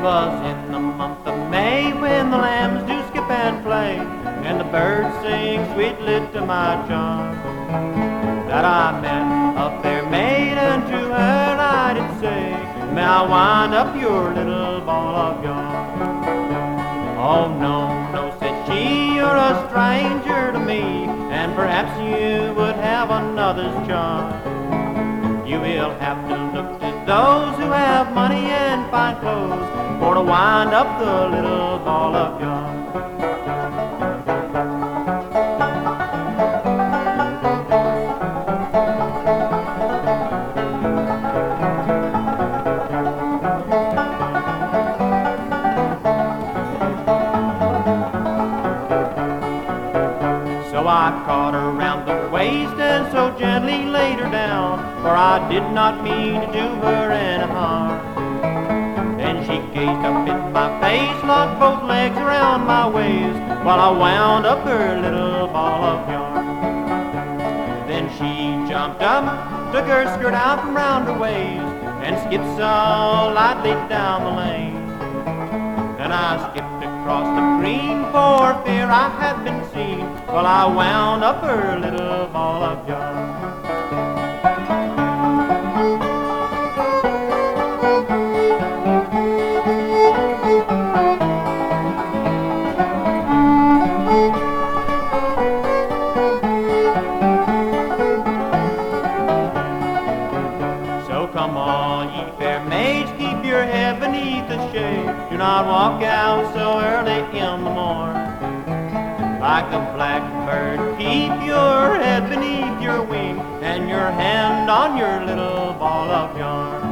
was in the month of May when the lambs do skip and play, and the birds sing sweetly to my charm. That I met a fair maiden, to her I did say, may I wind up your little ball of yarn? Oh no, no, said she, you're a stranger to me, and perhaps you would have another's charm. You will have to look to those who have money and fine clothes for to wind up the little ball of yarn. So I caught her round the waist and so gently laid her down, for I did not mean to do her any harm. Then she gazed up in my face, locked both legs around my waist, while I wound up her little ball of yarn. Then she jumped up, took her skirt out from round her waist, and skipped so lightly down the lane. Then I skipped across the green for fear I had been seen, while I wound up her little ball of yarn. So come all ye fair maids, keep your head beneath the shade. Do not walk out so early in the morn. Like a blackbird, keep your head beneath your wing, and your hand on your little ball of yarn.